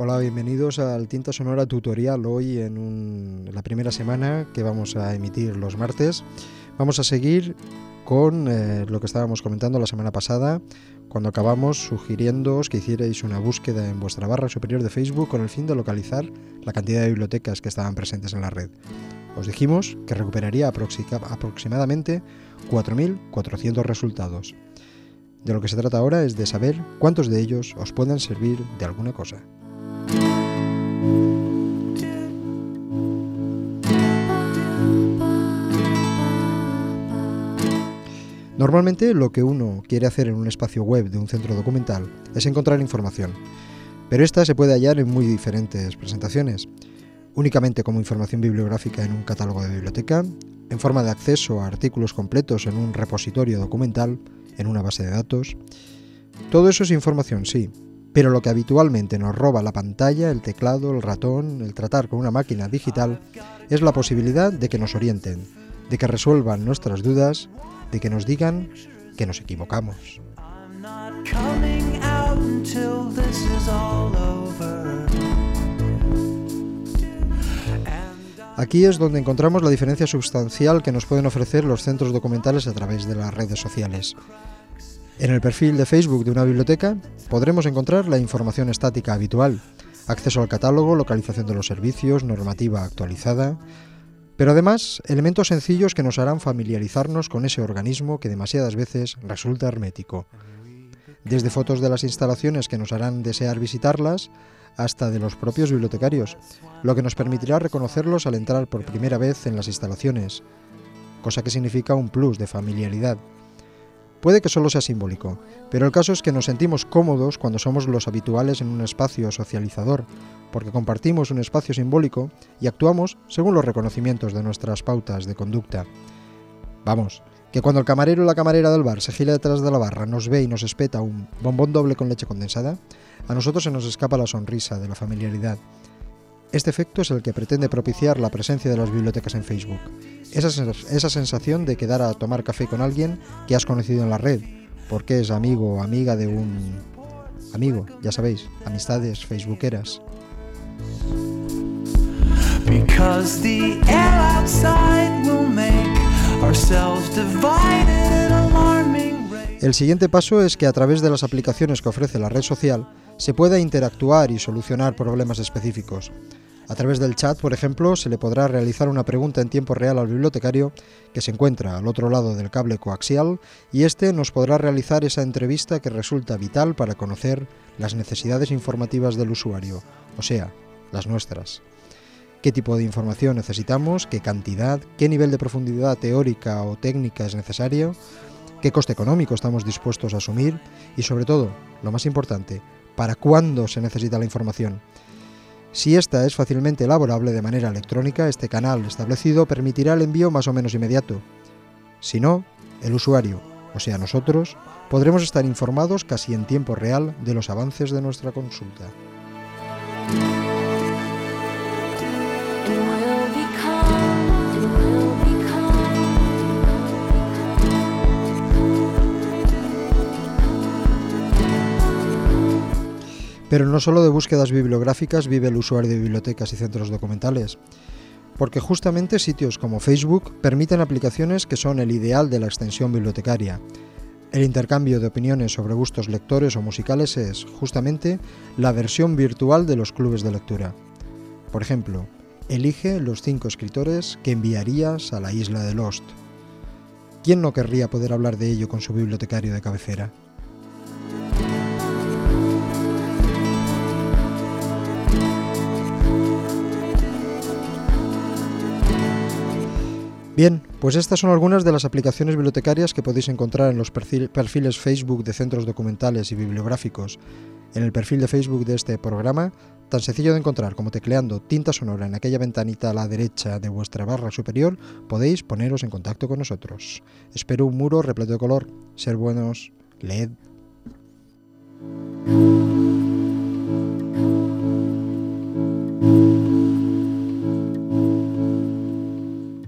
Hola, bienvenidos al Tinta Sonora Tutorial. Hoy en la primera semana que vamos a emitir los martes. Vamos a seguir con lo que estábamos comentando la semana pasada, cuando acabamos sugiriéndoos que hicierais una búsqueda en vuestra barra superior de Facebook con el fin de localizar la cantidad de bibliotecas que estaban presentes en la red. Os dijimos que recuperaría aproximadamente 4.400 resultados. De lo que se trata ahora es de saber cuántos de ellos os puedan servir de alguna cosa. Normalmente lo que uno quiere hacer en un espacio web de un centro documental es encontrar información, pero esta se puede hallar en muy diferentes presentaciones, únicamente como información bibliográfica en un catálogo de biblioteca, en forma de acceso a artículos completos en un repositorio documental, en una base de datos. Todo eso es información, sí, pero lo que habitualmente nos roba la pantalla, el teclado, el ratón, el tratar con una máquina digital, es la posibilidad de que nos orienten, de que resuelvan nuestras dudas, de que nos digan que nos equivocamos. Aquí es donde encontramos la diferencia sustancial que nos pueden ofrecer los centros documentales a través de las redes sociales. En el perfil de Facebook de una biblioteca podremos encontrar la información estática habitual, acceso al catálogo, localización de los servicios, normativa actualizada, pero además elementos sencillos que nos harán familiarizarnos con ese organismo que demasiadas veces resulta hermético. Desde fotos de las instalaciones que nos harán desear visitarlas, hasta de los propios bibliotecarios, lo que nos permitirá reconocerlos al entrar por primera vez en las instalaciones, cosa que significa un plus de familiaridad. Puede que solo sea simbólico, pero el caso es que nos sentimos cómodos cuando somos los habituales en un espacio socializador, porque compartimos un espacio simbólico y actuamos según los reconocimientos de nuestras pautas de conducta. Vamos, que cuando el camarero o la camarera del bar se gira detrás de la barra, nos ve y nos espeta un bombón doble con leche condensada, a nosotros se nos escapa la sonrisa de la familiaridad. Este efecto es el que pretende propiciar la presencia de las bibliotecas en Facebook. Esa sensación de quedar a tomar café con alguien que has conocido en la red, porque es amigo o amiga de un amigo, ya sabéis, amistades facebookeras. Because the air outside will make ourselves divided at alarming rates. El siguiente paso es que a través de las aplicaciones que ofrece la red social se pueda interactuar y solucionar problemas específicos. A través del chat, por ejemplo, se le podrá realizar una pregunta en tiempo real al bibliotecario que se encuentra al otro lado del cable coaxial y éste nos podrá realizar esa entrevista que resulta vital para conocer las necesidades informativas del usuario, o sea, las nuestras. ¿Qué tipo de información necesitamos? ¿Qué cantidad? ¿Qué nivel de profundidad teórica o técnica es necesario? ¿Qué coste económico estamos dispuestos a asumir? Y sobre todo, lo más importante, ¿para cuándo se necesita la información? Si esta es fácilmente elaborable de manera electrónica, este canal establecido permitirá el envío más o menos inmediato. Si no, el usuario, o sea nosotros, podremos estar informados casi en tiempo real de los avances de nuestra consulta. Pero no solo de búsquedas bibliográficas vive el usuario de bibliotecas y centros documentales, porque justamente sitios como Facebook permiten aplicaciones que son el ideal de la extensión bibliotecaria. El intercambio de opiniones sobre gustos lectores o musicales es, justamente, la versión virtual de los clubes de lectura. Por ejemplo, elige los 5 escritores que enviarías a la isla de Lost. ¿Quién no querría poder hablar de ello con su bibliotecario de cabecera? Bien, pues estas son algunas de las aplicaciones bibliotecarias que podéis encontrar en los perfiles Facebook de centros documentales y bibliográficos. En el perfil de Facebook de este programa, tan sencillo de encontrar como tecleando Tinta Sonora en aquella ventanita a la derecha de vuestra barra superior, podéis poneros en contacto con nosotros. Espero un muro repleto de color. Ser buenos, leed.